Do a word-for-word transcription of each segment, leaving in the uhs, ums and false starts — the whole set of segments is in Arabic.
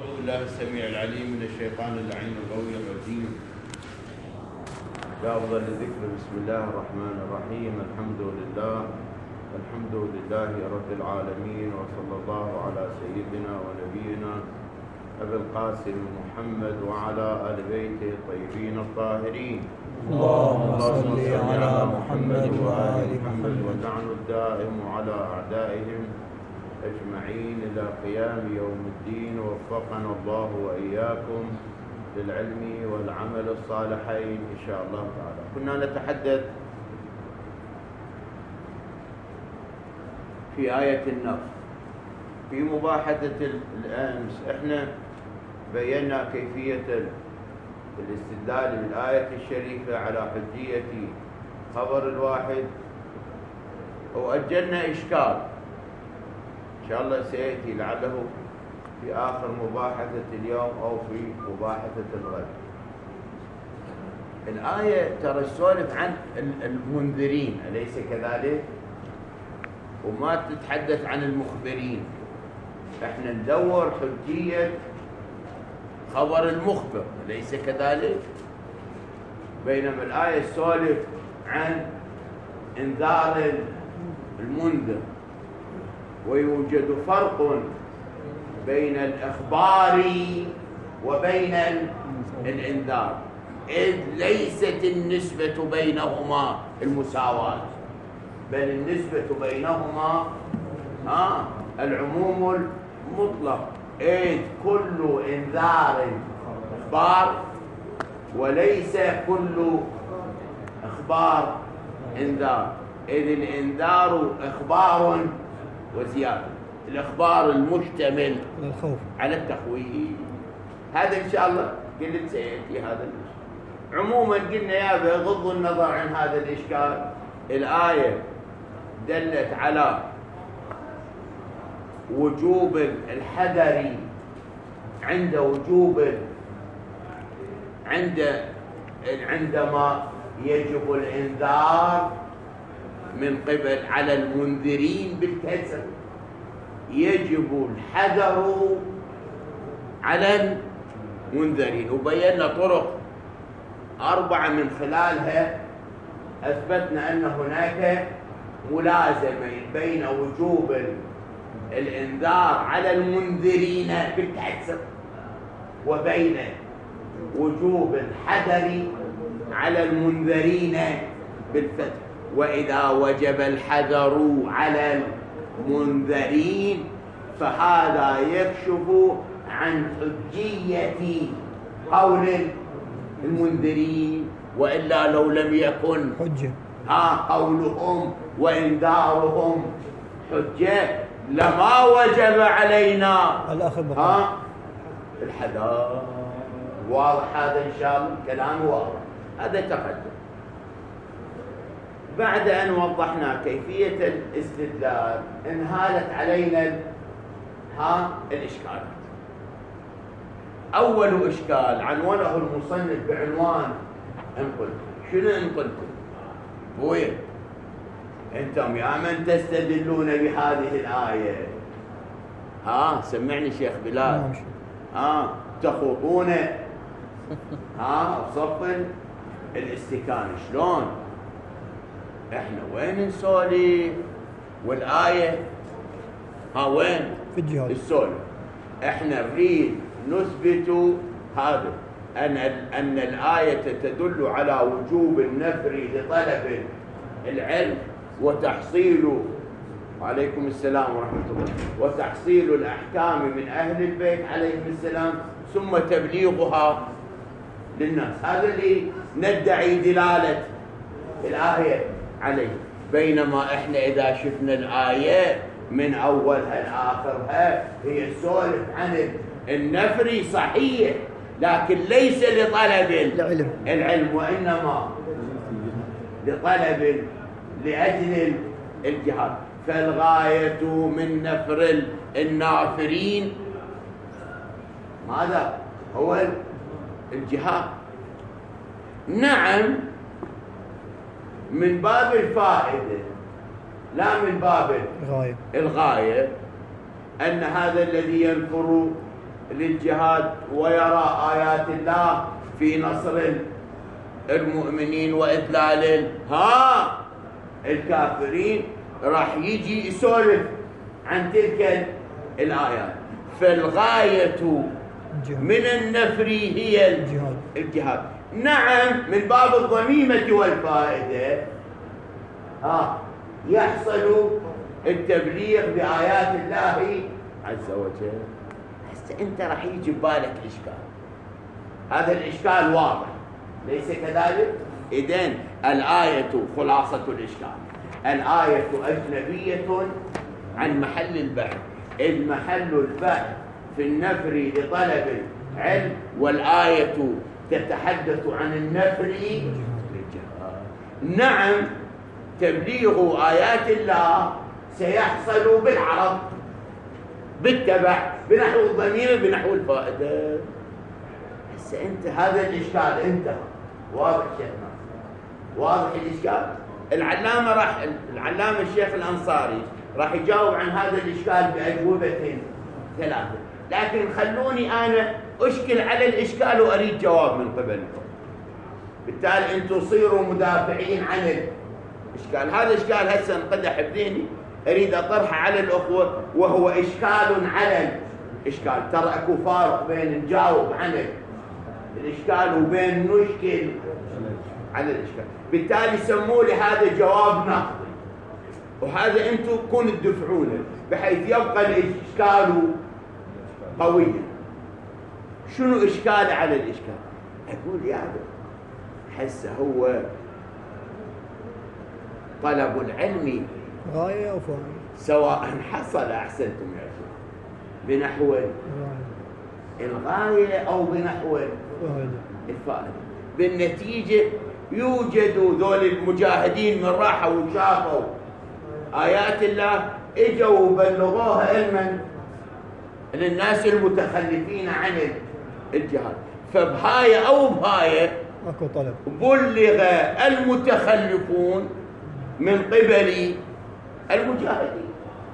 أعوذ بالله السميع العليم من الشيطان اللعين القوي الرجيم. يا أفضل الذكر بسم الله الرحمن الرحيم. الحمد لله الحمد لله رب العالمين، وصلى الله على سيدنا ونبينا أبي القاسم محمد وعلى آل بيته الطيبين الطاهرين. اللهم صل على محمد وآل محمد ونعم الدائم على أعدائهم أجمعين إلى قيام يوم الدين. وفقنا الله وإياكم للعلم والعمل الصالحين إن شاء الله تعالى. كنا نتحدث في آية النفخ في مباحثة الأمس. احنا بينا كيفية الاستدلال بالآية الشريفة على حجية خبر الواحد، وأجلنا إشكال إن شاء الله سيأتي لعله في آخر مباحثة اليوم أو في مباحثة الغد. الآية ترى تسولف عن المنذرين أليس كذلك؟ وما تتحدث عن المخبرين. احنا ندور حجية خبر المخبر أليس كذلك؟ بينما الآية تسولف عن انذار المنذر. ويوجد فرق بين الإخبار وبين الإنذار، إذ ليست النسبة بينهما المساواة، بل النسبة بينهما ها العموم المطلق، إذ كل إنذار إخبار وليس كل إخبار إنذار، إذ الإنذار إخبار وزيادة، الإخبار المشتمل على التخويف. هذا إن شاء الله قلت سيأتي هذا الإشكال. عموما قلنا يا بغض النظر عن هذا الإشكال، الآية دلت على وجوب الحذر عند وجوب عند عندما يجب الإنذار من قبل على المنذرين بالكسر، يجب الحذر على المنذرين. وبينا طرق أربعة من خلالها أثبتنا أن هناك ملازمة بين وجوب الإنذار على المنذرين بالكسر وبين وجوب الحذر على المنذرين بالفتح. وإذا وجب الحذر على المنذرين فهذا يكشف عن حجية قول المنذرين، وإلا لو لم يكن حجة ها قولهم وإنذارهم حجة لما وجب علينا ها الحذر. واضح هذا إن شاء الله؟ كلام واضح. هذا تقدم. بعد أن وضحنا كيفية الاستدلال انهالت علينا ها الإشكالات. أول إشكال عنوانه المصنف بعنوان انقلتم. شنو انقلتم؟ وين أنتم يا من تستدلون بهذه الآية؟ ها سمعني شيخ بلال. ها تخوضون ها صف الاستكان. شلون؟ احنا وين نسولف والآية ها وين في الجهاد السولف؟ احنا نريد نثبت هذا ان ان الآية تدل على وجوب النفر لطلب العلم وتحصيل وعليكم السلام ورحمة الله وتحصيل الأحكام من أهل البيت عليهم السلام ثم تبليغها للناس. هذا اللي ندعي دلالة الآية عليه. بينما احنا اذا شفنا الآية من اولها لاخرها هي تسولف عن النفر صحيح، لكن ليس لطلب العلم, العلم وانما لطلب لاجل الجهاد. فالغاية من نفر النافرين ماذا؟ هو الجهاد. نعم من باب الفائدة لا من باب الغاية. الغاية أن هذا الذي ينفر للجهاد ويرى آيات الله في نصر المؤمنين وإذلال ها الكافرين، راح يجي يسولف عن تلك الآيات. فالغاية من النفر هي الجهاد. الجهاد نعم، من باب الضميمة والفائدة ها يحصل التبليغ بآيات الله عز وجل. هسه انت راح يجي ببالك اشكال، هذا الاشكال واضح ليس كذلك؟ إذن الآية خلاصة الإشكال، الآية أجنبية عن محل البحث، إذ محل البحث في النفر لطلب العلم، والآية تتحدث عن النفر للجهاد. نعم، تبليغ آيات الله سيحصل بالعرض بالتبع بنحو الضمير بنحو الفائدة. هسه أنت هذا الإشكال انتهى، واضح شيخنا؟ واضح الإشكال؟ العلامة راح العلامة الشيخ الأنصاري راح يجاوب عن هذا الإشكال بأجوبة ثلاثة، لكن خلوني أنا أشكل على الإشكال وأريد جواب من قبلكم، بالتالي أنتم تصيروا مدافعين عن الإشكال. هذا الإشكال هسه انقدح بذهني أريد أطرحه على الأخوة، وهو إشكال على الإشكال. ترى أكو فارق بين نجاوب عن الإشكال وبين نشكل على الإشكال، بالتالي سموا لي هذا جواب نقدي، وهذا أنتم كونوا تدفعونه بحيث يبقى الإشكال قويا. شنو إشكال على الإشكال؟ أقول يا عبد حس هو طلب العلم غاية أو فائدة، سواء حصل أحسنتم يا أخي بنحو الغاية أو بنحو الفائدة. بالنتيجة يوجد ذول المجاهدين من راحوا وشافوا آيات الله اجوا وبلغوها علما للناس المتخلفين عن الجهاد، فبهاية أو بهاية أكو طلب بلغ المتخلفون من قبل المجاهدين،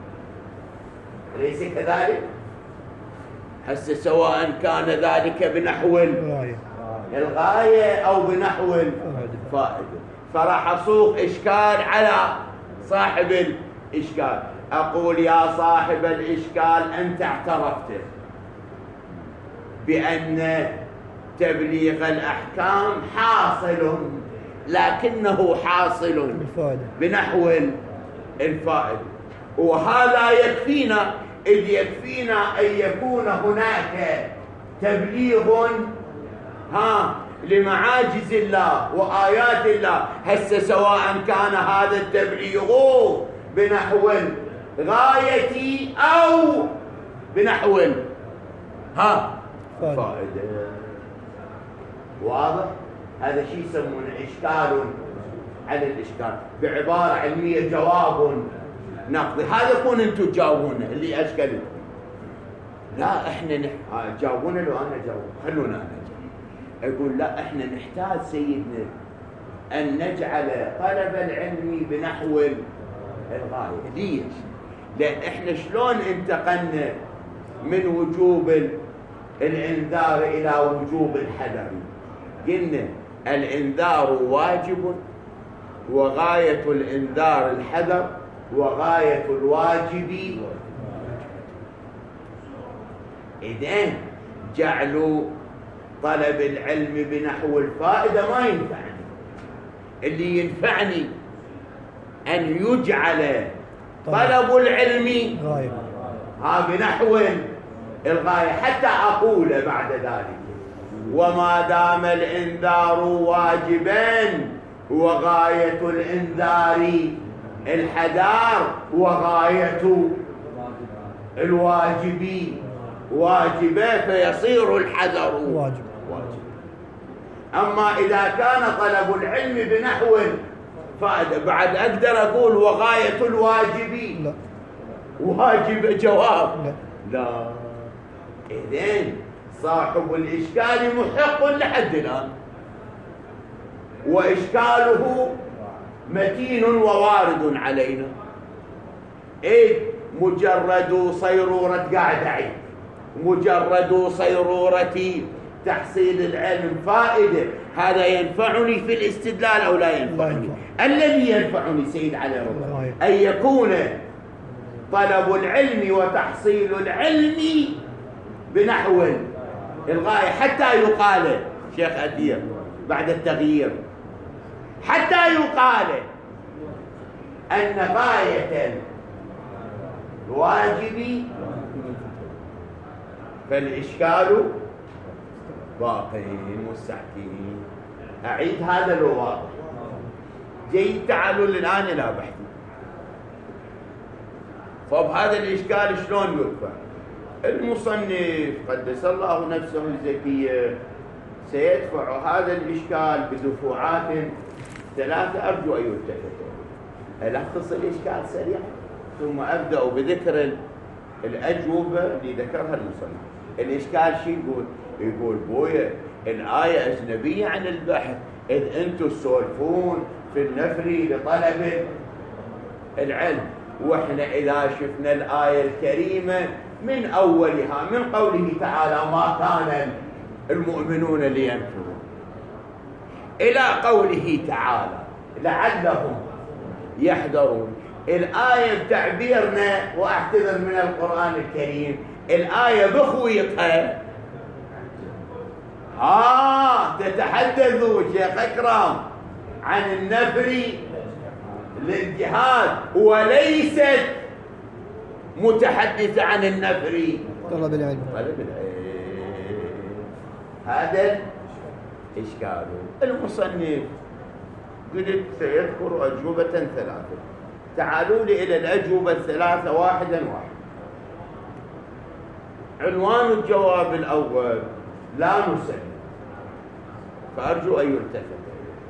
أليس كذلك؟ هسه سواء كان ذلك بنحو الغاية أو بنحو الفائدة، فراح أصوغ إشكال على صاحب الإشكال. أقول يا صاحب الإشكال أنت اعترفت بأن تبليغ الأحكام حاصل، لكنه حاصل بنحو الفائدة، وهذا يكفينا، إذ يكفينا أن يكون هناك تبليغ ها لمعاجز الله وآيات الله. هسه سواء كان هذا التبليغ بنحو الغاية أو بنحو ها فائدة. واضح؟ هذا شيء يسمونه إشكال على الإشكال، بعبارة علمية جواب نقضي. هذا يكون أنتم تجاوبونه اللي أشكلتكم. لا احنا نح... جاوبونا لو أنا جاوب، خلونا أنا جاوب. أقول لا، احنا نحتاج سيدنا أن نجعل طلب العلم بنحو الغاية. ليش؟ لأن احنا شلون انتقلنا من وجوب الإنذار إلى وجوب الحذر؟ قلنا الإنذار واجب، وغاية الإنذار الحذر، وغاية الواجب. إذن جعلوا طلب العلم بنحو الفائدة ما ينفعني، اللي ينفعني أن يجعل طلب العلم ها بنحو الغاية، حتى أقول بعد ذلك وما دام الإنذار واجبا وغاية الإنذار الحذار، وغاية الواجب واجبة، فيصير الحذر واجب. واجب. أما إذا كان طلب العلم بنحو فائدة، بعد أقدر أقول وغاية الواجب لا. واجب جواب لا, لا. إذن صاحب الإشكال محق لحد الآن، وإشكاله متين ووارد علينا، إذ مجرد صيرورة قاعد عيد مجرد صيرورة تحصيل العلم فائدة، هذا ينفعني في الاستدلال أو لا ينفعني؟ الذي ينفعني سيد علي رضا أن يكون طلب العلم وتحصيل العلم بنحو الغاية، حتى يقال شيخ أدير بعد التغيير، حتى يقال أن غاية الواجب فالإشكال باقي مستحكم. أعيد هذا لو واضح. جيد، تعالوا الآن إلى بحث. فبهذا الإشكال شلون يدفع؟ المصنف قدس الله نفسه الزكية سيدفع هذا الإشكال بدفوعات ثلاثة أرجو أن يلتفتوا. ألخص الإشكال سريعا ثم أبدأ بذكر الأجوبة اللي ذكرها المصنف. الإشكال شيء يقول؟ يقول بويا الآية أجنبية عن البحث، إذ أنتم تسولفون في النفر لطلب العلم، وإحنا إذا شفنا الآية الكريمة من أولها من قوله تعالى ما كان المؤمنون لينفروا إلى قوله تعالى لعلهم يحذرون، الآية بتعبيرنا وأعتذر من القرآن الكريم، الآية بخويطها آه تتحدث شيخ أكرم عن النفر للجهاد، وليست متحدثة عن النفر طلب العلم. طلب العلم. هذا إشكاله. المصنف قلت سيذكر أجوبة ثلاثة، تعالوا لي إلى الأجوبة الثلاثة واحدا واحدا. عنوان الجواب الأول لا نسلم، فأرجو أن يلتفت.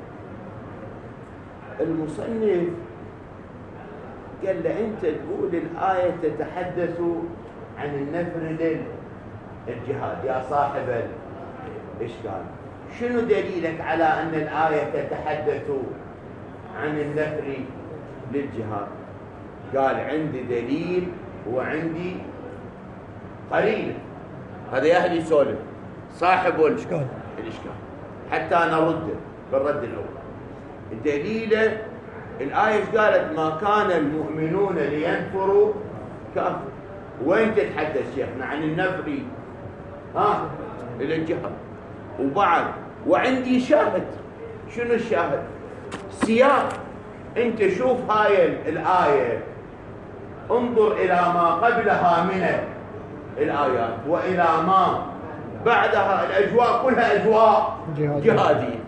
المصنف قال له أنت تقول الآية تتحدث عن النفر للجهاد يا صاحب الإشكال، شنو دليلك على أن الآية تتحدث عن النفر للجهاد؟ قال عندي دليل وعندي قرينة. هذا يهلي يسولف صاحب الإشكال الإشكال حتى نرد بالرد الأول. الدليل الآية قالت ما كان المؤمنون لينفروا كافر، وين تتحدث شيخنا عن النفر ها إلى الجهاد؟ وبعد وعندي شاهد. شنو الشاهد؟ سياق. انت شوف هاي الآية، انظر إلى ما قبلها من الآيات وإلى ما بعدها، الأجواء كلها أجواء جهادية.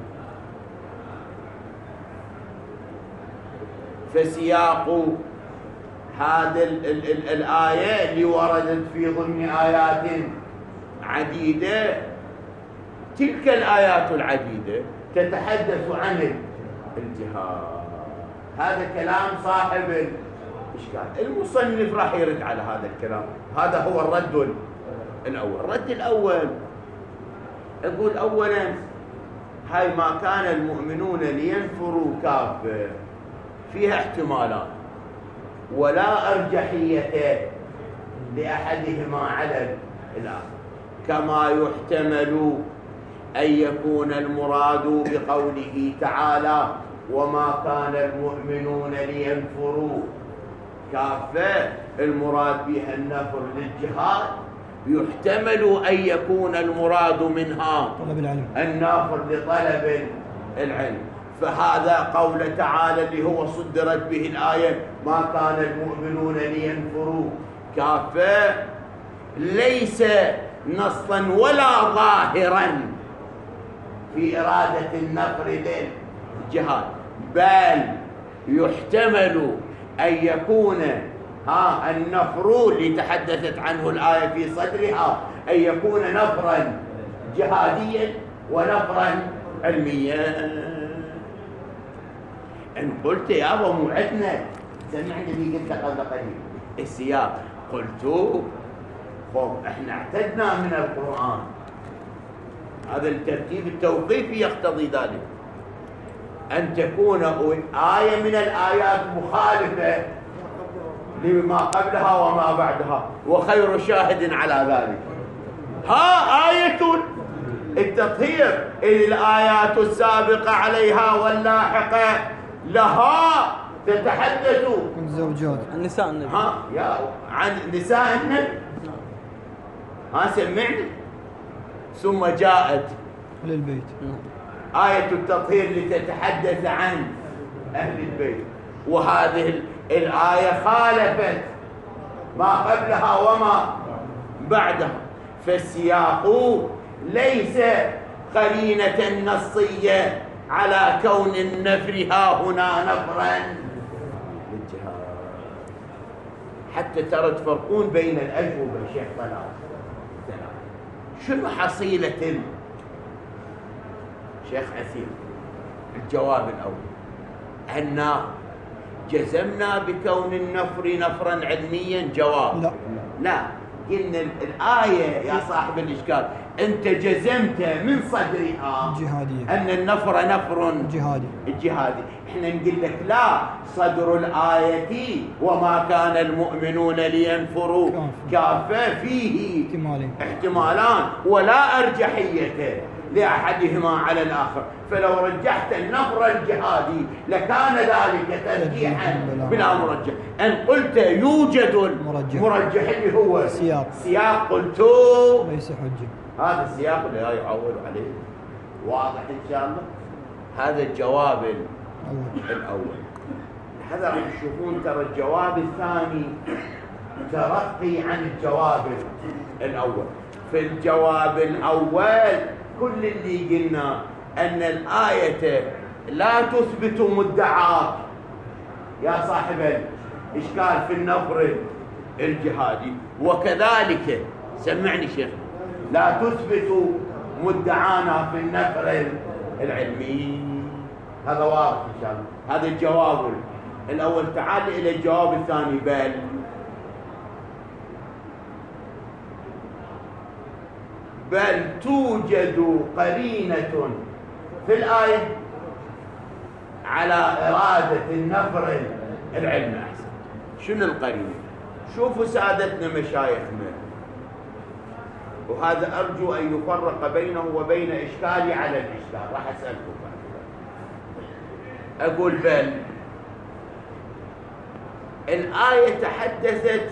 فسياق هذه الآية اللي وردت في ضمن آيات عديدة، تلك الآيات العديدة تتحدث عن الجهاد. هذا كلام صاحب الإشكال. المصنف راح يرد على هذا الكلام، هذا هو الرد الأول. الرد الأول أقول أولا هاي ما كان المؤمنون لينفروا كافة فيها احتمالات ولا أرجحية لأحدهما على الآخر، كما يحتمل أن يكون المراد بقوله تعالى وما كان المؤمنون لينفروا كافة المراد بها النفر للجهاد، يحتمل أن يكون المراد منها طلب العلم النافر لطلب العلم. فهذا قول تعالى اللي هو صدرت به الآية ما كان المؤمنون لينفروا كافة ليس نصا ولا ظاهرا في إرادة النفر للجهاد، بل يحتمل أن يكون ها النفر اللي تحدثت عنه الآية في صدرها أن يكون نفرا جهاديا ونفرا علميا. إن قلت يا أبا مو عندنا، سمعني لي قلت قبل قليل السياق، قلت خب احنا اعتدنا من القرآن هذا الترتيب التوقيفي يقتضي ذلك أن تكون آية من الآيات مخالفة لما قبلها وما بعدها، وخير شاهد على ذلك ها آية التطهير الآيات السابقة عليها واللاحقة لها تتحدث عن زوجات النساء النبي ها يا عن نساء النبي. ها سمعني. ثم جاءت للبيت آية التطهير لتتحدث عن أهل البيت، وهذه الآية خالفت ما قبلها وما بعدها، فالسياق ليس قرينة نصية على كون النفر ها هنا نفرا للجهاد. حتى ترى تفرقون بين الأجوبة شيخ طلال. شنو حصيلة شيخ عثير؟ الجواب الأول أن جزمنا بكون النفر نفرا علميا. جواب لا لا. قلنا الآية يا صاحب الإشكال أنت جزمت من صدرها جهادية أن النفر نفر جهادي الجهادي. احنا نقول لك لا، صدر الآية وما كان المؤمنون لينفروا كافة فيه احتمالين احتمالان ولا أرجحية لأحدهما على الآخر، فلو رجحت النفر الجهادي لكان ذلك ترجيحا بلا مرجح. أن قلت يوجد المرجح اللي هو سياق سياق قلت ليس حجة. هذا السياق اللي لا يعول عليه. واضح إن شاء الله. هذا الجواب الأول. هذا راح تشوفون ترى الجواب الثاني ترقي عن الجواب الأول. في الجواب الأول كل اللي قلنا أن الآية لا تثبت مدعاك يا صاحب الإشكال في النفر الجهادي، وكذلك سمعني شيخ لا تثبت مدعانا في النفر العلمي. هذا واضح إن شاء الله. هذا الجواب الأول. تعال إلى الجواب الثاني. بل بل توجد قرينة في الآية على إرادة النفر العلمي. أحسن. شنو القرينة؟ شوفوا سادتنا مشايخنا، وهذا أرجو أن يفرق بينه وبين إشكالي على الإشكال. راح أسألكم أقول بل الآية تحدثت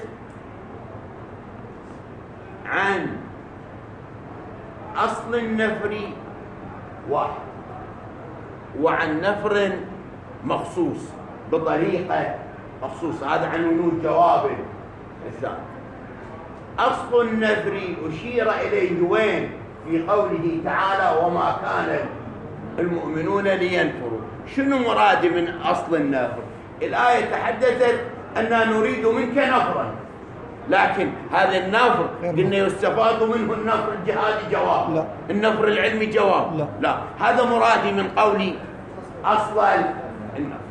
عن أصل النفر واحد وعن نفر مخصوص بطريقة مخصوصة. هذا عنوان جواب الثاني. أصل النفر أشير إليه وين؟ في قوله تعالى وما كان المؤمنون لينفروا. شنو مرادي من أصل النفر؟ الآية تحدثت أننا نريد منك نفرا، لكن هذا النفر قلنا يستفاد منه النفر الجهادي. جواب لا. النفر العلمي. جواب لا. لا. هذا مرادي من قولي أصل النفر.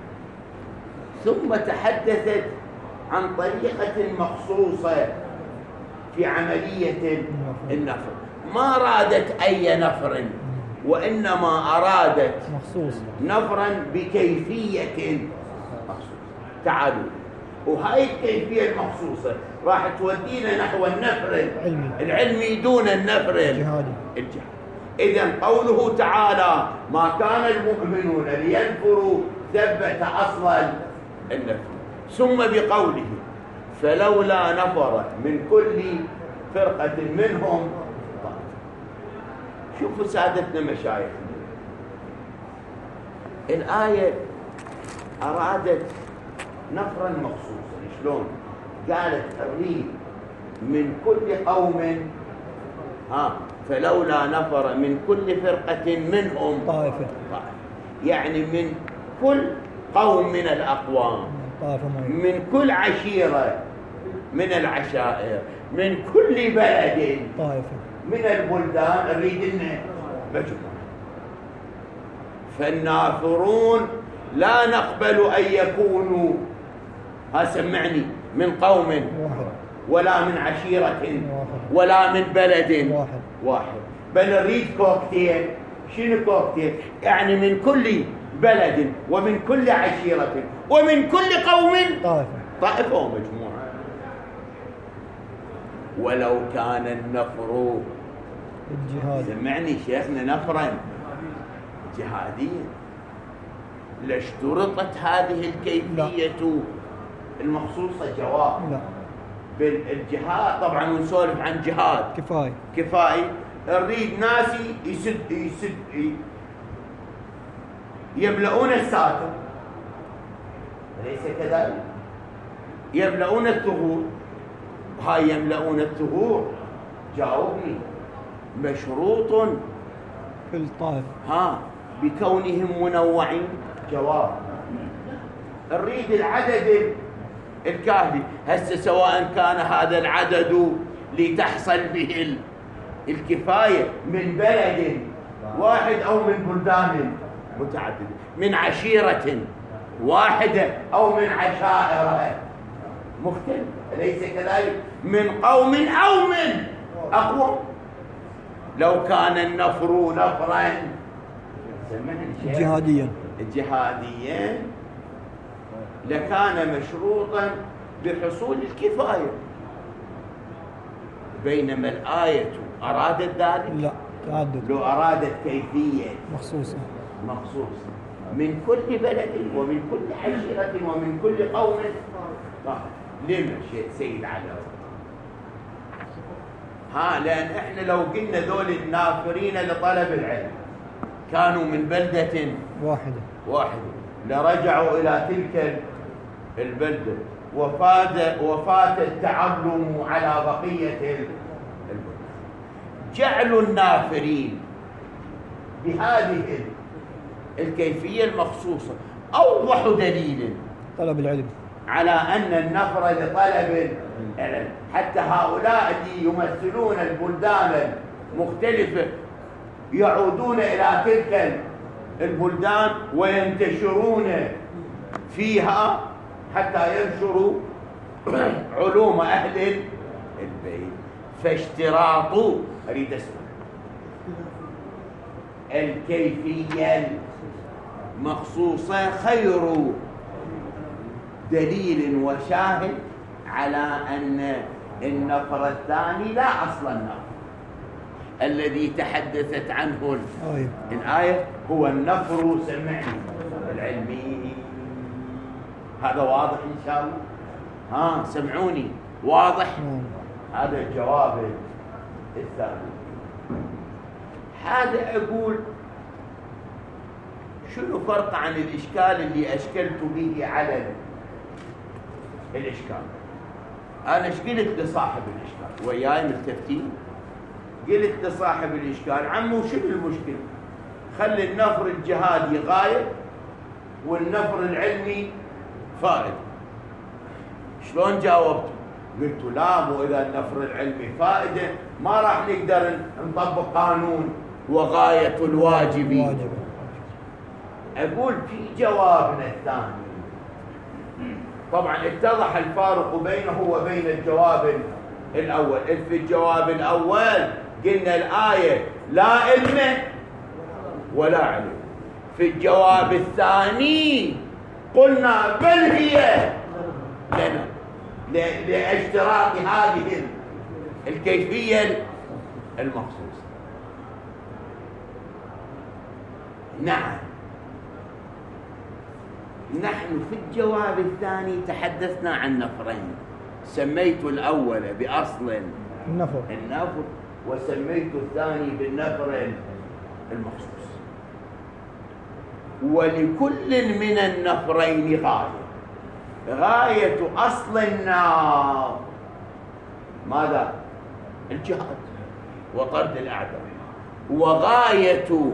ثم تحدثت عن طريقة مخصوصة في عملية النفر. ما رادت أي نفر، وإنما أرادت مخصوص نفرا بكيفية مخصوصة. تعالوا، وهاي الكيفية المخصوصة راح تودينا نحو النفر العلمي, العلمي دون النفر الجهادي. الجهادي. إذن قوله تعالى ما كان المؤمنون لينفروا ثبت أصل النفر. ثم بقوله فلولا نفر من كل فرقة منهم. شوفوا سادتنا مشايخنا، الآية أرادت نفرا مخصوصا. شلون؟ قالت أريد من كل قوم ها فلولا نفر من كل فرقة منهم طائفة. طائفة، يعني من كل قوم من الأقوام، من كل عشيرة من العشائر، من كل بلد طائفة من البلدان نريد لنا مجموعة. فالنافرون لا نقبل أن يكونوا ها سمعني من قوم واحد، ولا من عشيرة واحد، ولا من بلد واحد, واحد. بل نريد كوكتيل. شنو كوكتيل؟ يعني من كل بلد ومن كل عشيرة ومن كل قوم طائفة طائفة ومجموعة. ولو كان النفر الجهاد. سمعني شيخنا نفرا جهاديا لاشترطت هذه الكيفية لا. المخصوصة جواب لا. بالجهاد طبعا ونسولف عن جهاد كفاية كفاية نريد ناسي يسد يسد يملؤون الساتر أليس كذلك؟ يملؤون الثغور. هاي يملؤون الثغور جاوبني مشروط في الطائف ها بكونهم منوعين. جواب نريد العدد الكافي. هسه سواء كان هذا العدد لتحصل به الكفاية من بلد واحد أو من بلدان متعددة، من عشيرة واحدة أو من عشائر مختلفة أليس كذلك؟ من قوم أو من أقوى. لو كان النفر نفرا جهاديا جهاديا لكان مشروطا بحصول الكفاية، بينما الآية أرادت ذلك لا تعدد. لو أرادت كيفية مخصوصة مخصوصة من كل بلد ومن كل عشيرة ومن كل قوم. لما سيد علاء ها لأن إحنا لو قلنا ذول النافرين لطلب العلم كانوا من بلدة واحدة واحدة لرجعوا إلى تلك البلدة وفاد وفات التعلم على بقية البلدة. جعلوا النافرين بهذه الكيفية المخصوصة أوضح دليل طلب العلم على أن النفر لطلب العلم، حتى هؤلاء اللي يمثلون البلدان المختلفة يعودون إلى تلك البلدان وينتشرون فيها حتى ينشروا علوم أهل البيت. فاشتراط أريد أسمع الكيفية المخصوصة خير دليل وشاهد على أن النفر الثاني لا أصل النفر الذي تحدثت عنه آية. الآية هو النفر سمعني العلمي. هذا واضح إن شاء الله؟ ها سمعوني واضح؟ مم. هذا الجواب الثاني. هذا أقول شنو فرق عن الإشكال اللي أشكلت به على الإشكال؟ أنا ايش قلت لصاحب الإشكال وياي ملتفتين؟ قلت لصاحب الإشكال عمو شنو المشكلة؟ خلي النفر الجهادي غاية والنفر العلمي فائد. شلون جاوبت؟ قلت لا مو إذا النفر العلمي فائدة ما راح نقدر نطبق قانون وغاية الواجب. أقول في جوابنا الثاني طبعا اتضح الفارق بينه وبين الجواب الأول. في الجواب الأول قلنا الآية لا علم ولا علم. في الجواب الثاني قلنا بل هي لنا لاشتراط هذه الكيفية المخصوصة. نعم نحن في الجواب الثاني تحدثنا عن نفرين، سميت الأول بأصل النفر النفر وسميت الثاني بالنفر المخصوص. ولكل من النفرين غاية. غاية أصل النار ماذا؟ الجهاد وطرد الأعداء. وغاية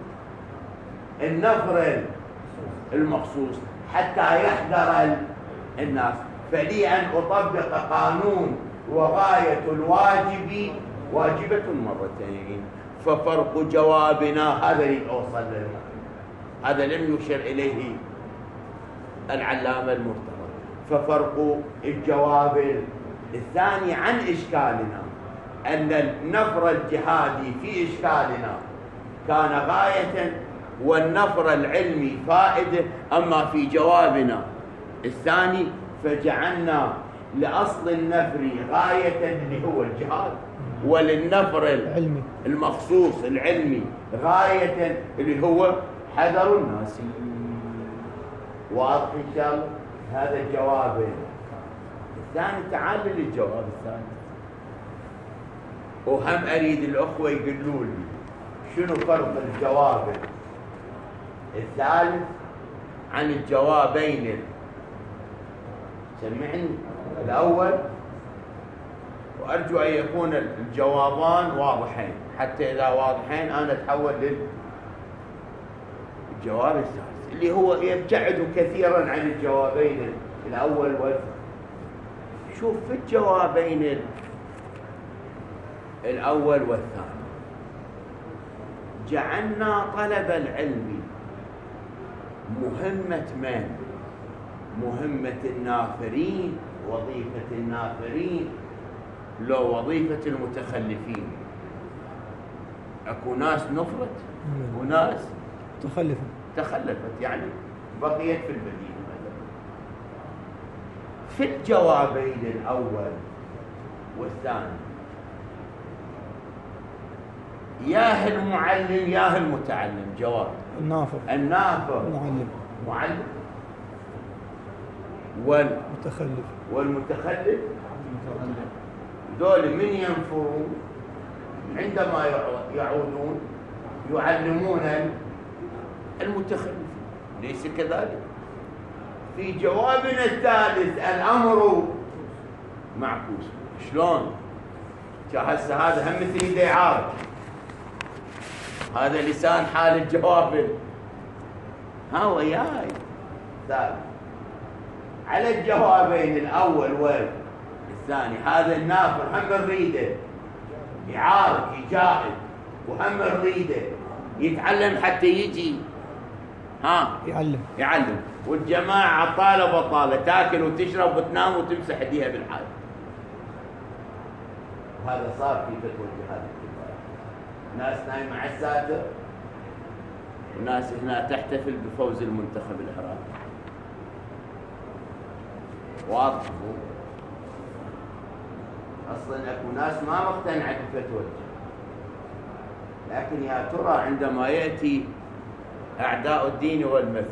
النفر المخصوص حتى يحذر الناس. فلي أن أطبق قانون وغاية الواجب واجبة مرتين. ففرق جوابنا هذا اللي أوصل لنا، هذا لم يشر إليه العلامة المرتضى. ففرق الجواب الثاني عن إشكالنا أن النفر الجهادي في إشكالنا كان غاية والنفر العلمي فائدة. أما في جوابنا الثاني فجعلنا لأصل النفر غاية اللي هو الجهاد، وللنفر العلمي المخصوص العلمي غاية اللي هو حذر الناس. واضح إن شاء الله؟ هذا الجواب الثاني. تعال للجواب الثاني. وهم أريد الأخوة يقولوا لي شنو فرق الجواب الثالث عن الجوابين. سمعني الأول، وأرجو أن يكون الجوابان واضحين، حتى إذا واضحين أنا أتحول للجواب الثالث اللي هو يبتعد كثيرا عن الجوابين الأول والثاني. شوف في الجوابين الأول والثاني جعلنا طلب العلم مهمة من؟ مهمة النافرين، وظيفة النافرين، لو وظيفة المتخلفين. أكو ناس نفرت وناس تخلفت تخلفت يعني بقيت في المدينة. في الجوابين الأول والثاني ياه المعلم ياه المتعلم. جواب النافر النافر معلم معلم، وال متخلف والمتخلف دول من ينفرون عندما يعودون يعلمون المتخلفين. ليس كذلك؟ في جوابنا الثالث الأمر معكوس. شلون؟ هسه هذا هم مثل يده يعارض، هذا لسان حال الجواب. ها وياي ثالث على الجوابين الأول والثاني. هذا النافر هم نريده يعارض يجاهد، وهم نريده يتعلم حتى يجي ها يعلم يعلم. والجماعة طالة بطالة، تاكل وتشرب وتنام وتمسح ايديها بالحال. وهذا صار في فتوى الجهاد الكبار. ناس نايمة على الساتر وناس هنا تحتفل بفوز المنتخب العراقي. واضح؟ اصلا اكو ناس ما مقتنعة بفتوى الجهاد، لكن يا ترى عندما يأتي أعداء الدين والمثل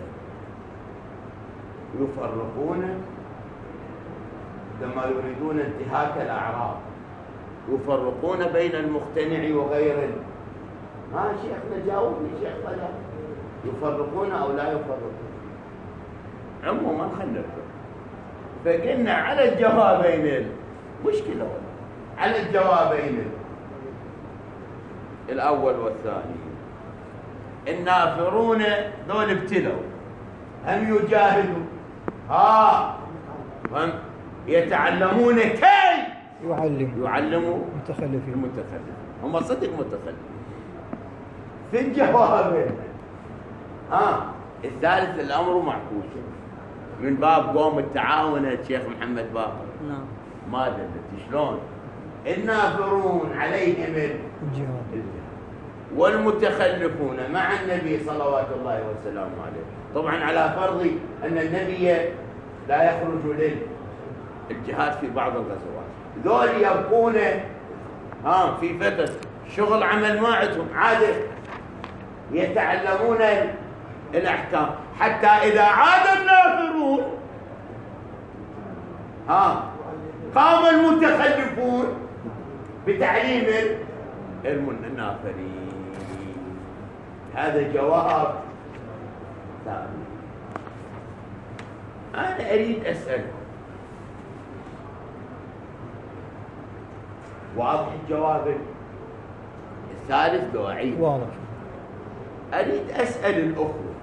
يفرقون، عندما يريدون انتهاك الأعراض يفرقون بين المقتنع وغيره. ها شيخنا جاوبني شيخ طلال، يفرقون أو لا يفرقون؟ عموما خلنا فقلنا على الجوابين مشكلة على الجوابين الأول والثاني. النافرون دول ابتلوا، هم يجاهدوا ها هم يتعلمون كي يعلم يعلموا متخلفين المتخلفين. هم صدق متخلفين. في الجواب ها الثالث الأمر معكوس من باب قوم التعاون. الشيخ محمد باقر نعم ما دلت شلون النافرون عليهم الجهاد والمتخلفون مع النبي صلوات الله وسلامه عليه. طبعا على فرض أن النبي لا يخرج للجهاد في بعض الغزوات، ذول يبقون ها في فترة شغل عمل ما عندهم عادة يتعلمون الأحكام، حتى إذا عاد النافرون ها قام المتخلفون بتعليم النافرين. هذا جواب ثاني. أنا أريد أسأل، واضح الجواب الثالث لو أعيد؟ واضح. أريد أسأل الأخوة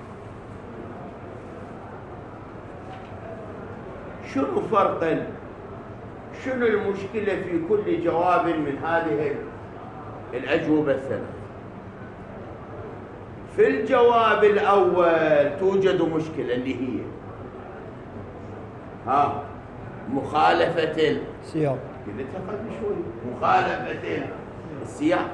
شنو فرق، شنو المشكلة في كل جواب من هذه الأجوبة الثلاث؟ في الجواب الأول توجد مشكلة اللي هي ها مخالفة السياق، قلتها قبل شوي، مخالفة السياق.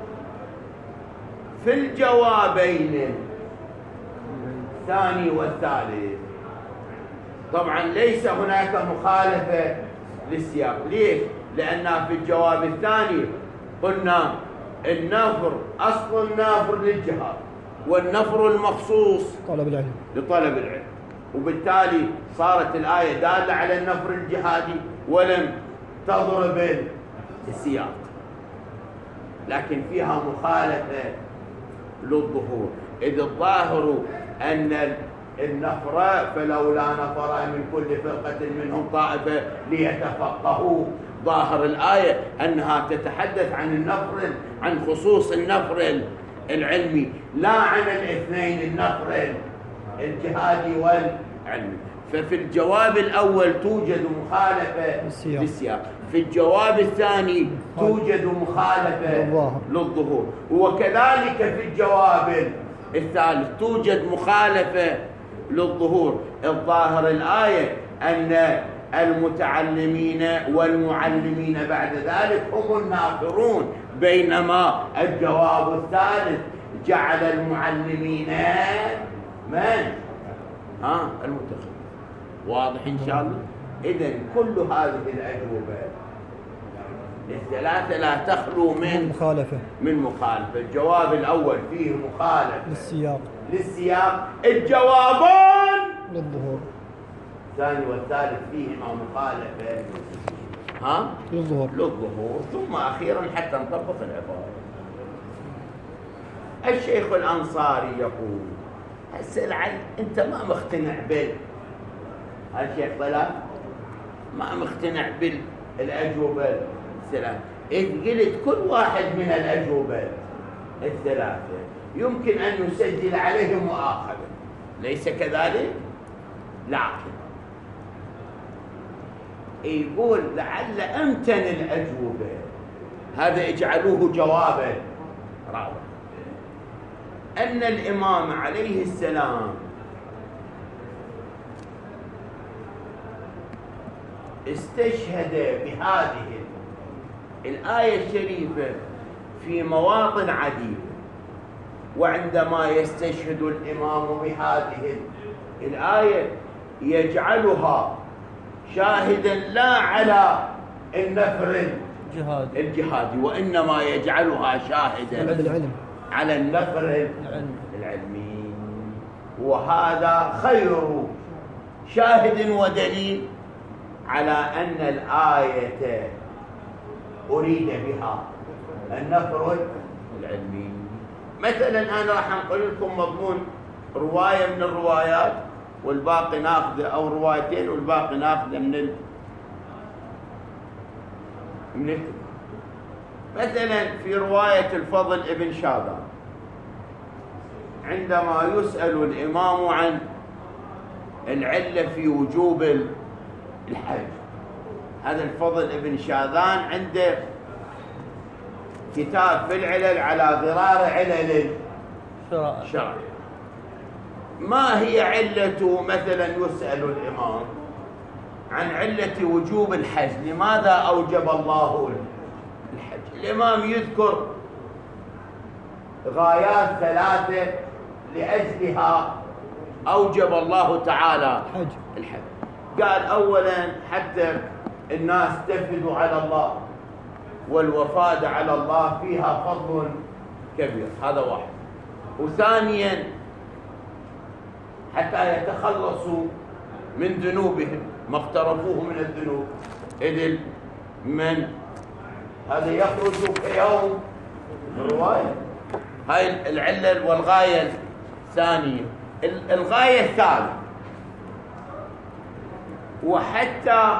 في الجوابين الثاني والثالث طبعا ليس هناك مخالفة للسياق. ليش؟ لأن في الجواب الثاني قلنا النفر أصل النفر للجهاد، والنفر المخصوص طلب العلم لطلب العلم، وبالتالي صارت الآية دالة على النفر الجهادي ولم تضرب السياق، لكن فيها مخالفة للظهور. إذ الظاهر أن النفر فلولا نفر من كل فرقة منهم طائفة ليتفقهوا. ظاهر الآية أنها تتحدث عن النفر، عن خصوص النفر العلمي، لا عن الاثنين، النفر الجهادي والعلمي. ففي الجواب الأول توجد مخالفة السياق. للسياق، في الجواب الثاني توجد مخالفة للظاهر. للظهور، وكذلك في الجواب الثالث توجد مخالفة للظهور. الظاهر الآية أن المتعلمين والمعلمين بعد ذلك هم النافرون، بينما الجواب الثالث جعل المعلمين من؟ ها المتخذ. واضح إن شاء الله؟ إذن كل هذه الأجوبة الثلاثة لا تخلو من مخالفة من مخالفة. الجواب الأول فيه مخالفة للسياق للسياق، الجوابان للظهور، الثاني والثالث فيهما مخالفة ها للظهور للظهور، ثم أخيرا حتى نطبق العبارة. الشيخ الأنصاري يقول هسه لعل أنت ما مقتنع بال الشيخ طلال ما مقتنع بالأجوبة الثلاثة، إذ قلت كل واحد من الأجوبة الثلاثة يمكن أن يسجل عليه مؤاخذة، ليس كذلك؟ لكن يقول لعل أمتن الأجوبة، هذا اجعلوه جوابا رابع، أن الإمام عليه السلام استشهد بهذه الآية الشريفة في مواطن عديدة، وعندما يستشهد الإمام بهذه الآية يجعلها شاهدا لا على النفر جهاد الجهادي، وإنما يجعلها شاهدا العلم على النفر العلمي، وهذا خير شاهد ودليل على أن الآية أريد بها النفر العلمي. مثلا أنا راح أنقل لكم مضمون رواية من الروايات والباقي ناخذه، أو روايتين والباقي ناخذه من ال... من ال... مثلا في رواية الفضل ابن شاذان عندما يسأل الإمام عن العلة في وجوب الحج، هذا الفضل ابن شاذان عنده كتاب في العلل على غرار علل الشرع. ما هي علة مثلا يسأل الإمام عن علة وجوب الحج، لماذا أوجب الله الحج؟ الإمام يذكر غايات ثلاثة لأجلها أوجب الله تعالى حج. الحج. قال أولا حتى الناس تفدوا على الله، والوفاد على الله فيها فضل كبير، هذا واحد. وثانيا حتى يتخلصوا من ذنوبهم ما اقترفوه من الذنوب، إذ من هذا يخرج كيوم الرواية. هاي العلة والغاية الثانية. الغاية الثالثة وحتى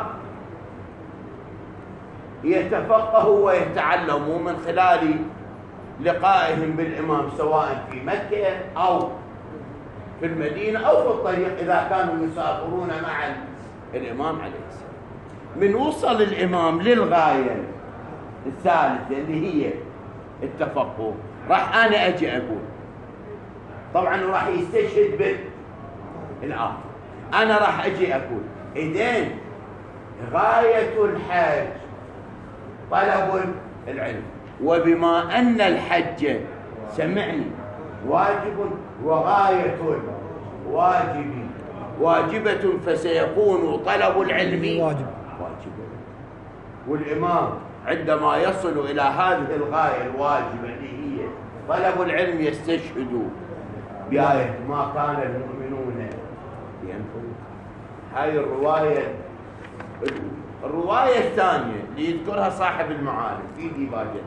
يتفقهوا ويتعلموا من خلال لقائهم بالإمام سواء في مكة أو في المدينة أو في الطريق إذا كانوا يسافرون مع الإمام عليه السلام. من وصل الإمام للغاية الثالثة اللي هي التفقه، راح أنا أجي أقول طبعا راح يستشهد بالآخر، أنا راح أجي أقول إذن غاية الحج طلب العلم، وبما أن الحج سمعني واجب وغاية الواجب واجبة فسيكون طلب العلم واجب. واجبا. والإمام عندما يصل إلى هذه الغاية الواجبة اللي هي طلب العلم يستشهد بآية ما كان المؤمنون ينفرون. هاي الرواية. الرواية الثانية اللي يذكرها صاحب المعالم في ديباجته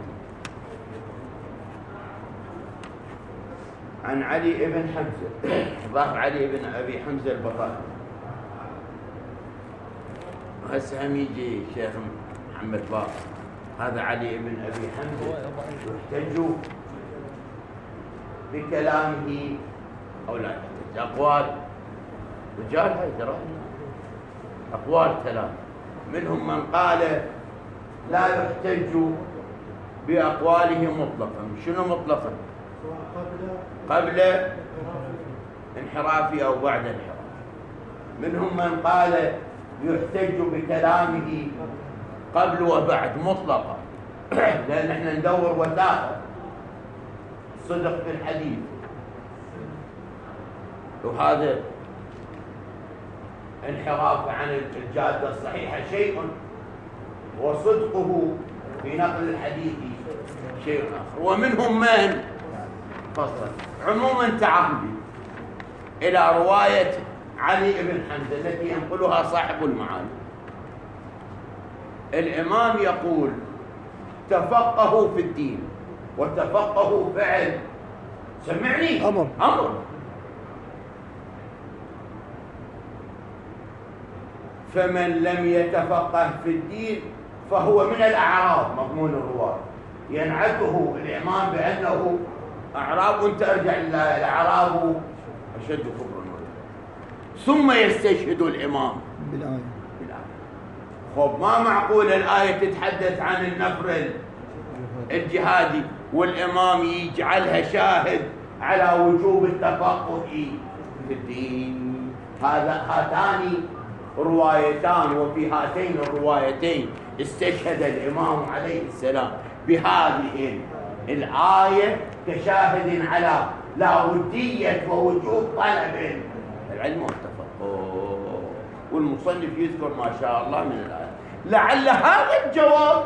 عن علي بن حمزة، ضاف علي بن أبي حمزة البطال. هسه هم يجي الشيخ محمد باقر، هذا علي بن أبي حمزة يحتج بكلامه أو لا يحتج. أقوال رجال هاي ترى أقوال ثلاث، منهم من قال لا يحتج بأقواله مطلقا. شنو مطلقا؟ قبل انحرافه أو بعد انحرافه. منهم من قال يحتج بكلامه قبل وبعد مطلقا، لأن احنا ندور وثائق صدق في الحديث، وهذا انحراف عن الجادة الصحيحة شيء، وصدقه في نقل الحديث شيء آخر. ومنهم من فصل. عموما تعالي إلى رواية علي بن حمزة التي ينقلها صاحب المعالم. الإمام يقول تفقهوا في الدين، وتفقهوا فعل. سمعني أمر أمر فمن لم يتفقه في الدين فهو من الأعراب. مضمون الرواية ينعته الإمام بأنه أعراب، وانت ارجع الأعراب أشد كفرا. ثم يستشهد الإمام بالآية. خب ما معقول الآية تتحدث عن النفر الجهادي والإمام يجعلها شاهد على وجوب التفقه في الدين. هذا هاتان روايتان، وفي هاتين الروايتين استشهد الإمام عليه السلام بهذه الآية كشاهد على لا ودية ووجوب طلب العلم والتفقه. والمصنف يذكر ما شاء الله من الآية. لعل هذا الجواب،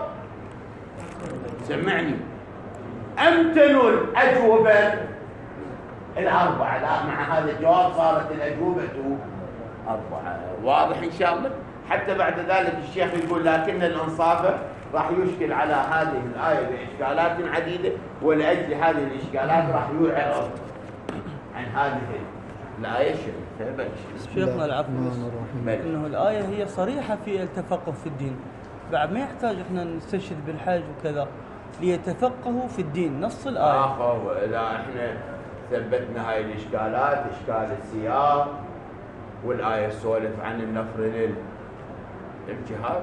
سمعني، أمتن الأجوبة الأربعة. لا، مع هذا الجواب صارت الأجوبة أربعة. واضح إن شاء الله. حتى بعد ذلك الشيخ يقول لكن الإنصاف راح يشكل على هذه الآية بإشكالات عديدة، ولأجل هذه الإشكالات راح يعرض عن هذه الآية الشريفة. شيخنا العفو، إنه الآية هي صريحة في التفقه في الدين، بعد ما يحتاج إحنا نستشهد بالحج وكذا ليتفقهوا في الدين. نص الآية. آخر إذا إحنا ثبتنا هاي الإشكالات، إشكال السياق والآية سولف عن النفر للجهاد،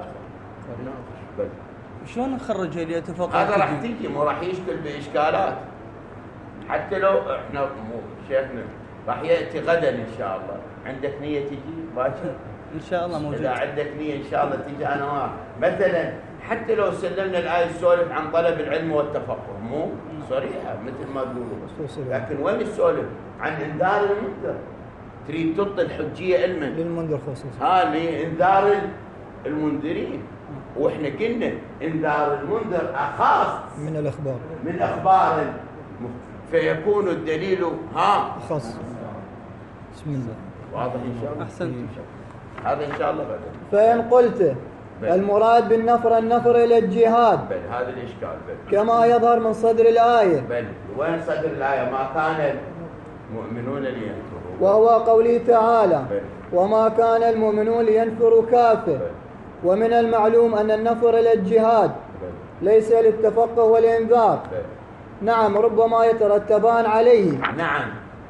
بل شلون نخرجها ليتفقه؟ هذا راح تجي، مو راح يشكل بإشكالات. حتى لو إحنا مو شيخنا راح يأتي غدا إن شاء الله. عندك نية تجي باكر؟ إن شاء الله موجود. إذا عندك نية إن شاء الله تجي أنا معك. مثلا حتى لو سلمنا الآية السولف عن طلب العلم والتفقه، مو صريحة مثل ما تقولوا، لكن وين السولف عن إنذار المنذر؟ تريد تعطي الحجية علما للمنذر خصوصا، ها لإنذار المنذرين. وإحنا قلنا إنذار المنذر أخص من الأخبار من أخبار المخ... فيكون الدليل ها خاص. بسم الله. واضح إن شاء الله. أحسنت. هذا إن شاء الله بعد. فإن قلت المراد بالنفر النفر إلى الجهاد، بل هذا الإشكال بل. كما يظهر من صدر الآية. بل وين صدر الآية؟ ما كان المؤمنون لينفروا، وهو قوله تعالى بل. وما كان المؤمنون لينفروا كافة. بل. ومن المعلوم أن النفر إلى الجهاد بل. ليس للتفقه والإنذار. بل. نعم، ربما يترتبان عليه. نعم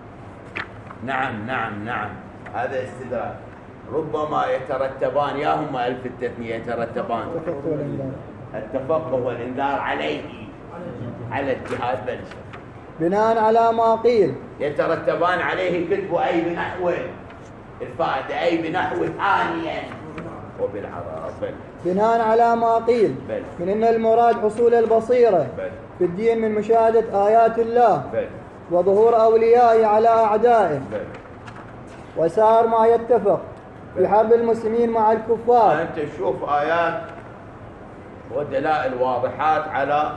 نعم نعم نعم هذا استدراك. ربما يترتبان، يا هم ألف التثنية يترتبان التفقه والإنذار. التفقه والإنذار عليه على الجهاد. بل بناء على ما قيل يترتبان عليه كتب أي بنحو الفائدة، أي بنحو ثانيا وبالعرب. بل بناء على ما قيل بل. من أن المراد حصول البصيرة بل. في الدين من مشاهدة آيات الله بل. وظهور أوليائه على أعدائه. بل. وسائر ما يتفق في حرب المسلمين مع الكفار. أنت تشوف آيات ودلائل واضحات على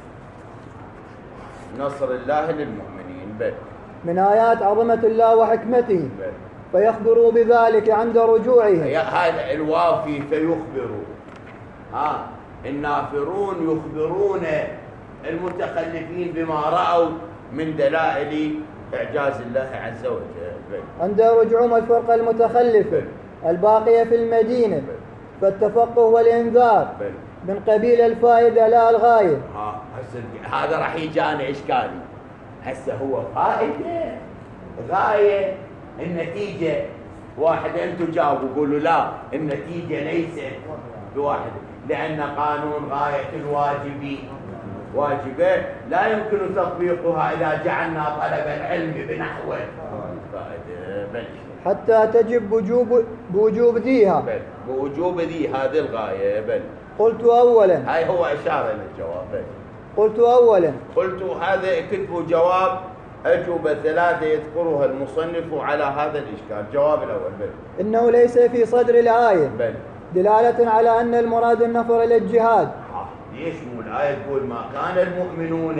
نصر الله للمؤمنين. بل من آيات عظمة الله وحكمته، بل فيخبروا بذلك عند رجوعهم. هذا الواو في فيخبروا. ها النافرون يخبرون المتخلفين بما رأوا من دلائل إعجاز الله عز وجل. عند رجوعهم الفرقة المتخلفة الباقية في المدينة، فالتفقه والإنذار من قبيل الفائدة لا الغاية. ها هذا راح يجانا إشكالي. هسه هو فائدة غاية النتيجة واحد. أنتم جاوبوا قولوا لا، النتيجة ليست بواحد، لأن قانون غاية الواجب واجبة لا يمكن تطبيقها إذا جعلنا طلب العلم بنحو الفائدة. حتى تجب بوجوب بوجوب ذيها، بل بوجوب ذي هذه الغاية. بل قلت أولا، هاي هو إشارة للجواب. بل قلت أولا قلت هذا كتبوا جواب أجوبة ثلاثة يذكرها المصنف على هذا الإشكال. جواب الأول بل إنه ليس في صدر الآية بل دلالة على أن المراد النفر إلى الجهاد. ليش مو الآية تقول ما كان المؤمنون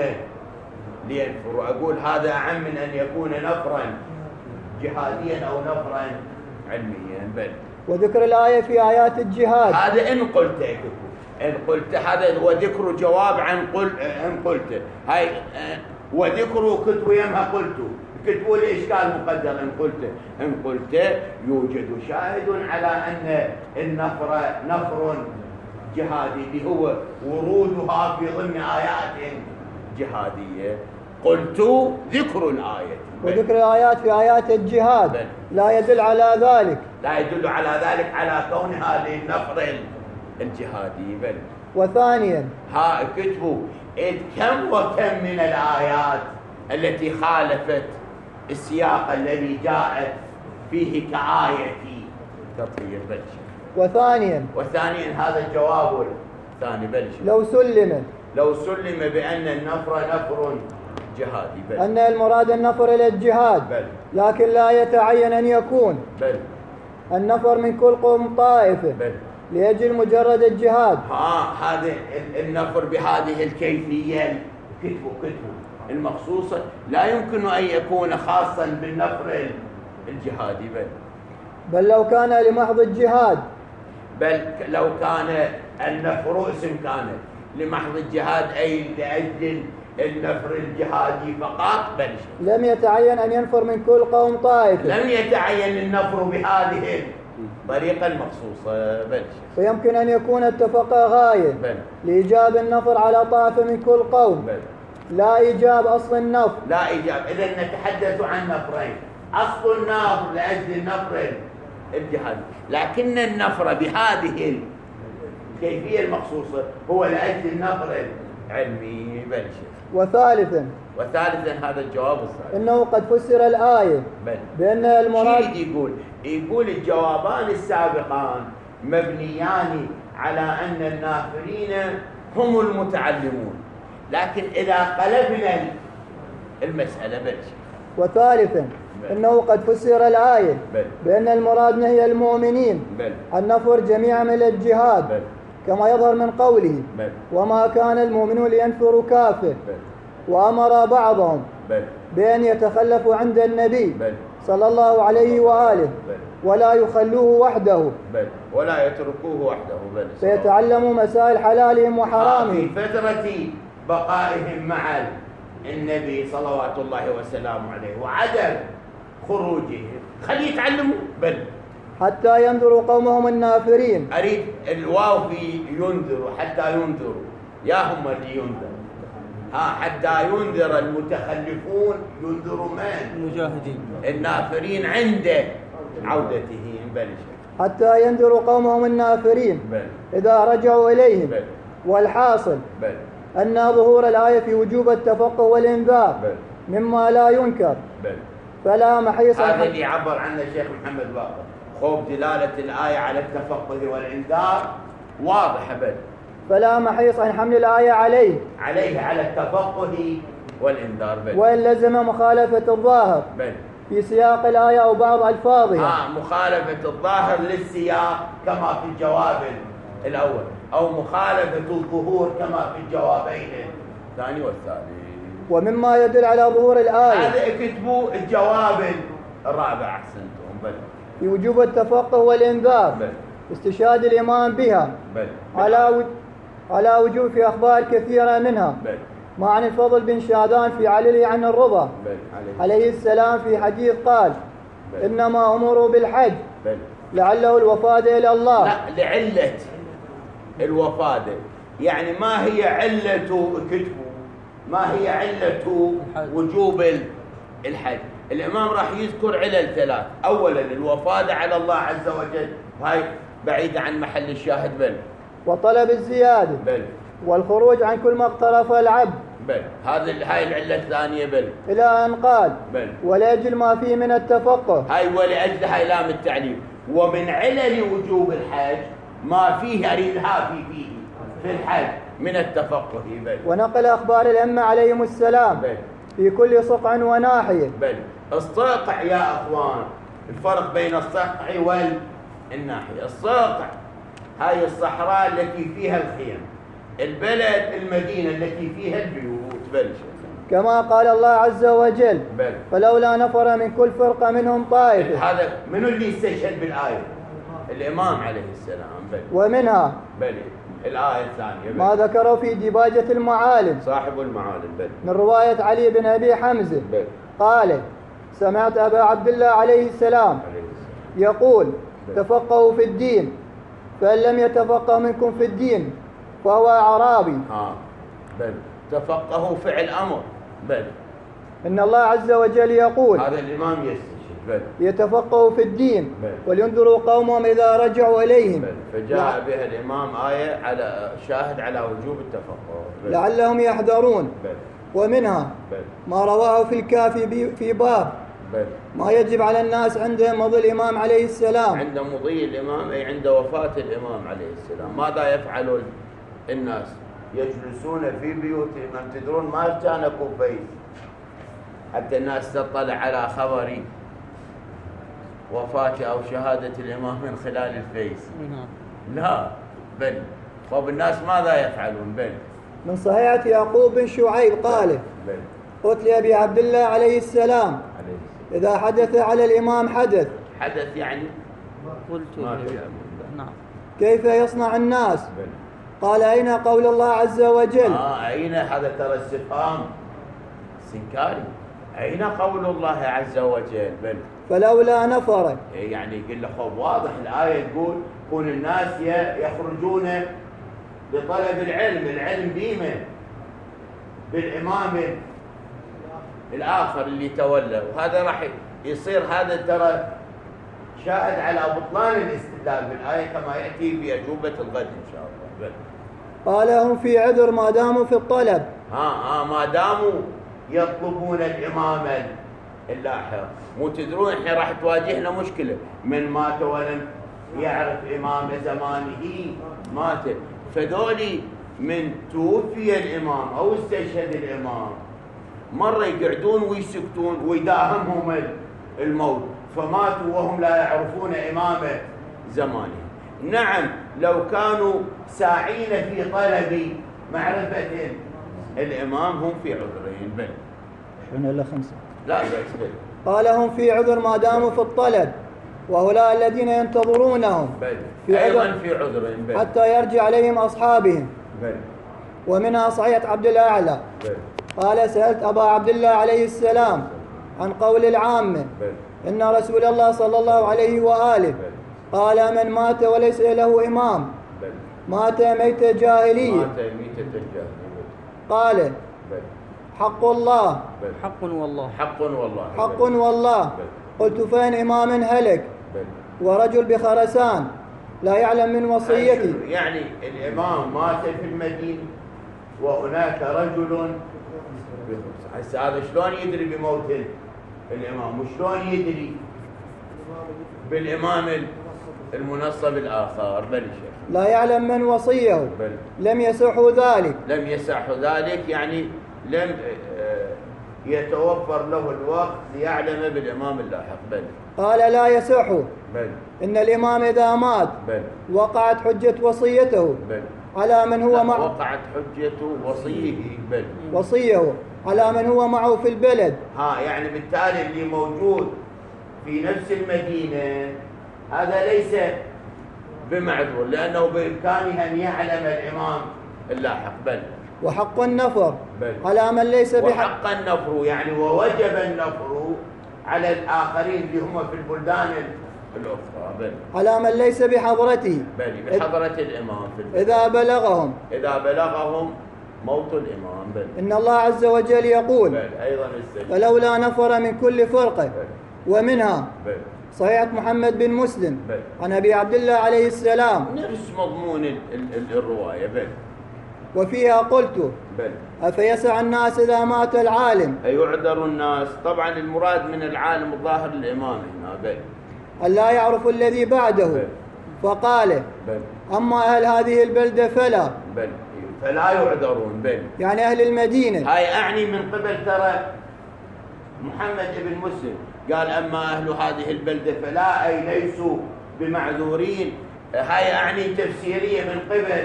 لينفروا؟ أقول هذا أعم من أن يكون نفرا جهاديا أو نفرا علميا. بل وذكر الآية في آيات الجهاد. هذا إن قلت إن قلت هذا وذكر جواب عن قل إن قلت هاي وذكر كتب يمها قلت كتبوا لي إشكال مقدر. إن قلت إن قلت يوجد شاهد على أن النفر نفر جهادي اللي هو ورودها في ضمن آيات جهادية. قلت ذكر الآية وذكر الآيات في آيات الجهاد بل. لا يدل على ذلك لا يدل على ذلك على كونها للنفر الجهادي. بل وثانيا ها كتبوا إذ كم وكم من الآيات التي خالفت السياق الذي جاءت فيه كآية تطهير. بل وثانيا وثانيا هذا الجواب الثاني. بل لو سلم لو سلم بأن النفر نفر جهادي. بل أن المراد النفر إلى الجهاد. بل لكن لا يتعين أن يكون بل النفر من كل قوم طائفة بل لأجل مجرد الجهاد. ها هذا النفر بهذه الكيفية كتبوا كتبوا المخصوصة لا يمكن أن يكون خاصا بالنفر الجهادي. بل بل لو كان لمحض الجهاد. بل لو كان النفر اسم كان لمحض الجهاد أي لأجل النفر الجهادي فقط. بل لم يتعين أن ينفر من كل قوم طائفة. لم يتعين النفر بهذه الطريقة المخصوصة. بل ويمكن أن يكون اتفق غاية بل لإيجاب النفر على طائفة من كل قوم بل لا إيجاب أصل النفر. لا إيجاب. إذن نتحدث عن نفرين، أصل النفر لأجل النفر الجهادي، لكن النفر بهذه الكيفية المخصوصة هو لأجل النفر العلمي. بل وثالثا وثالثا هذا الجواب الثالث إنه قد فسر الآية بل بأن المراد شيء يقول يقول الجوابان السابقان مبنيان على أن النافرين هم المتعلمون، لكن إذا قلبنا المسألة بل وثالثا إنه قد فسر الآية بل بأن المراد نهي المؤمنين بل النفر جميعا من الجهاد بل كما يظهر من قوله بل وما كان المؤمنون لينفروا كافة، بل وأمر بعضهم بل بأن يتخلفوا عند النبي بل صلى الله عليه وآله بل ولا يخلوه وحده بل ولا يتركوه وحده. بل فيتعلموا مسائل حلالهم في وحرامهم فترة بقائهم مع النبي صلوات الله وسلامه عليه وعدم خروجهم خلي يتعلموا. بل حتى ينذروا قومهم النافرين. أريد الواو في ينذروا حتى ينذروا يا هم اللي ينذر. ها حتى ينذر المتخلفون ينذروا من؟ المجاهدين النافرين عند عودتهم. بل حتى ينذروا قومهم النافرين بل إذا رجعوا إليهم. بل والحاصل بل أن ظهور الآية في وجوب التفقه والإنذار بل مما لا ينكر، بل فلا محيص هذا عن اللي عبر عنه الشيخ محمد باقر. خوف دلالة الآية على التفقه والإنذار واضحة. بل فلا محيص عن حمل الآية عليه عليه على التفقه والإنذار. بل وإن لزم مخالفة الظاهر بل في سياق الآية أو بعض ألفاظها. آه مخالفة الظاهر للسياق كما في الجواب الأول، أو مخالفة الظهور كما في الجوابين الثاني والثالث. ومما يدل على ظهور الآية هذا اكتبوا الجواب الرابع أحسنتم. بل في وجوب التفقه والإنذار. بل استشهاد الإمام بها. بل على و... على وجوب في أخبار كثيرة منها. بل ما عن الفضل بن شادان في علي عن الرضا بل عليه السلام في حديث قال بل. إنما أمروا بالحج بل. لعله الوفاة إلى الله. لا، لعلة الوفاة، يعني ما هي علة كتبه، ما هي علة وجوب الحج. الإمام راح يذكر علل ثلاث. أولا الوفاة على الله عز وجل، وهي بعيدة عن محل الشاهد. بل وطلب الزيادة. بل والخروج عن كل ما اقترف العبد. بل هذه هاي العلة الثانية. بل إلى أن قال بل ولأجل ما فيه من التفقه. هاي ولأجل هاي لام التعليم. ومن علل وجوب الحج ما فيه أريدها في فيه في الحج من التفقه. بل ونقل أخبار الأئمة عليهم السلام بل في كل صقع وناحية. بل الصقع يا أخوان، الفرق بين الصقع والناحية. الصقع هاي الصحراء التي فيها الخيم، البلد المدينة التي فيها البيوت. بل كما قال الله عز وجل بل فلولا نفر من كل فرقة منهم طائفة. هذا منو اللي استشهد بالآية؟ الإمام عليه السلام. بل ومنها بل الآية الثانية ما ذكروا في ديباجة المعالم صاحب المعالم. بل من رواية علي بن أبي حمزة بل قال سمعت أبا عبد الله عليه السلام عليه السلام يقول بل. تفقهوا في الدين فإن لم يتفقه منكم في الدين فهو أعرابي. ها بل تفقهوا فعل أمر. بل إن الله عز وجل يقول هذا الإمام يستشهد. بل يتفقهوا في الدين بل. ولينذروا قومهم إذا رجعوا إليهم. بل فجاء بها الإمام آية على شاهد على وجوب التفقه. بل لعلهم يحذرون. بل ومنها بل ما رواه في الكافي في باب بل ما يجب على الناس عند مضي الإمام عليه السلام. عند مضي الإمام أي عند وفاة الإمام عليه السلام ماذا يفعل الناس؟ يجلسون في بيوتهم. أم تدرون ما كان كوفيس حتى الناس تطلع على خبر وفاة أو شهادة الإمام من خلال الفيس؟ لا. بل طب الناس ماذا يفعلون؟ بل من صحيحة يعقوب بن شعيب قال بل قلت لأبي عبد الله عليه السلام إذا حدث على الإمام حدث حدث يعني قلت ما نعم كيف يصنع الناس؟ بل قال أين قول الله عز وجل؟ آه أين هذا؟ ترى استفهام استنكاري. أين قول الله عز وجل؟ بل فلولا نفر. يعني يقول له خب واضح الآية تقول كون الناس يخرجون لطلب العلم، العلم ديما بالإمام الآخر اللي تولى، وهذا راح يصير هذا ترى شاهد على بطلان الاستدلال بالآية كما يأتي في أجوبة الغد إن شاء الله. بل قال هم في عذر ما داموا في الطلب. ها ها ما داموا يطلبون الإمام اللاحق. مو تدرون احنا راح تواجهنا مشكلة، من مات ولم يعرف إمام زمانه مات. فذولي من توفي الإمام أو استشهد الإمام مرة يقعدون ويسكتون ويداهمهم الموت، فماتوا وهم لا يعرفون إمام زمانه. نعم لو كانوا ساعين في طلب معرفة الإمام هم في عذرين. بل شنو إلا خمسة؟ لا بس بل قال هم في عذر ما داموا في الطلب وهؤلاء الذين ينتظرونهم بل في أيضا عذر في عذرين. بل حتى يرجع عليهم أصحابهم. بل ومنها صحيحة عبد الأعلى بل قال سألت أبا عبد الله عليه السلام عن قول العامة بل إن رسول الله صلى الله عليه وآله بل قال من مات وليس له إمام بل مات ميت جاهلية. مات ميتة الجاهلية. قال بل حق الله. بل حق والله. حق والله. حق بل والله. بل قلت فإن إمام هلك بل ورجل بخرسان لا يعلم من وصيته. يعني الإمام مات في المدينة وهناك رجل، هسه هذا شلون يدري بموت الإمام؟ وشلون يدري بالإمام المنصب الآخر؟ بل شيخ لا يعلم من وصيه. بل لم يصح ذلك. لم يصح ذلك يعني لم يتوفر له الوقت ليعلم بالإمام اللاحق. بل قال لا يصح. بل إن الإمام إذا مات بل وقعت حجة وصيته بل على من هو معه وقعت حجة وصيه. بل وصيه على من هو معه في البلد. ها يعني بالتالي اللي موجود في نفس المدينة هذا ليس بمعذور، لأنه بإمكانه أن يعلم الإمام اللاحق. بل وحق النفر بل على من ليس بحق. وحق النفر يعني ووجب النفر على الآخرين اللي هم في البلدان الأخرى. بل على من ليس بحضرته. بل بحضرة الإمام في البلد. إذا بلغهم إذا بلغهم موت الإمام. بل إن الله عز وجل يقول بل أيضا السجن. فلولا نفر من كل فرقة بل ومنها بل صحيح محمد بن مسلم بل عن أبي عبد الله عليه السلام نفس مضمون ال ال الرواية. بل وفيها قلت بل أفيسع الناس إذا مات العالم أيعذر الناس. طبعا المراد من العالم الظاهر الإمام هنا. بل أن لا يعرف الذي بعده. بل فقال بل أما أهل هذه البلدة فلا، بل فلا يعذرون. بل يعني أهل المدينة. هاي أعني من قبل ترى محمد بن مسلم قال أما أهل هذه البلدة فلا أي ليسوا بمعذورين. هاي أعني تفسيرية من قبل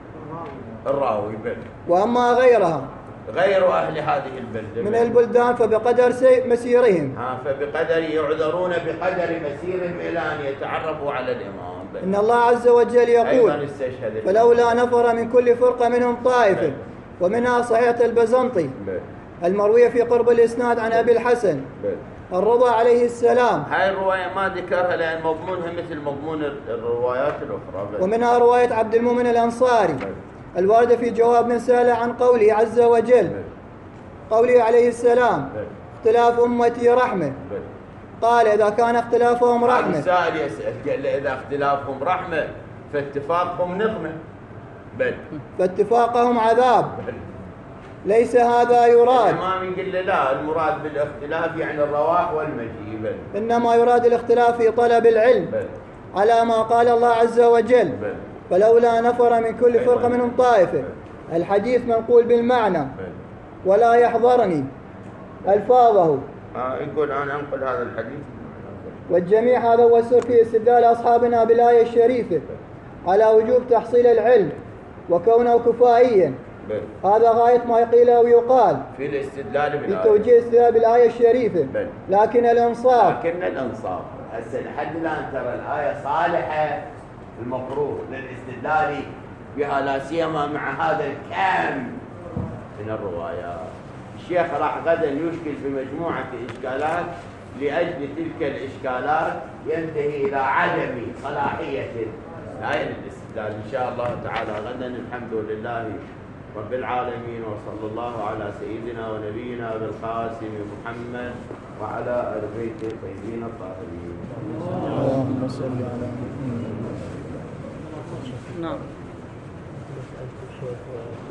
الراوي. بل وأما غيرها غير أهل هذه البلدة من بل البلدان فبقدر سي- مسيرهم. ها فبقدر يعذرون بقدر مسيرهم إلى أن يتعرفوا على الإمام. بل إن الله عز وجل أيضا يقول استشهد فلولا نفر من كل فرقة منهم طائفة. بل ومنها صحيحة البزنطي بل المروية في قرب الإسناد عن أبي الحسن بل الرضا عليه السلام. هاي الرواية ما ذكرها لأن مضمونها مثل مضمون الروايات الأخرى. بل ومنها رواية عبد المؤمن الأنصاري بل الواردة في جواب من سأل عن قوله عز وجل بل قوله عليه السلام بل اختلاف أمتي رحمة. بل قال إذا كان اختلافهم هذا رحمة السائل يسأل قال له إذا اختلافهم رحمة فاتفاقهم نقمة. بل فاتفاقهم عذاب. بل ليس هذا يراد، الإمام يقول له لا المراد بالاختلاف يعني الرواح والمجيء. بل إنما يراد الاختلاف في طلب العلم بل على ما قال الله عز وجل بل فلولا نفر من كل فرقة منهم طائفة. الحديث منقول بالمعنى بل ولا يحضرني ألفاظه. آه يقول أنا أنقل هذا الحديث. والجميع هذا هو السر في استدلال أصحابنا بالآية الشريفة على وجوب تحصيل العلم وكونه كفائيا. بل هذا غاية ما يقيل أو يقال في الاستدلال في بالآية. توجيه استدلال بالآية الشريفة. بل لكن الإنصاف لكن الانصاف هسه لحد الان ترى الايه صالحه المفروض للاستدلال بها لا سيما مع هذا الكم من الروايات. الشيخ راح غدا يشكل بمجموعه اشكالات لاجل تلك الاشكالات ينتهي الى عدم صلاحيه الايه للاستدلال ان شاء الله تعالى غدا. الحمد لله رب العالمين وصلى الله على سيدنا ونبينا بالقاسم محمد وعلى آل بيته الطيبين الطاهرين. اللهم صل على محمد. نعم.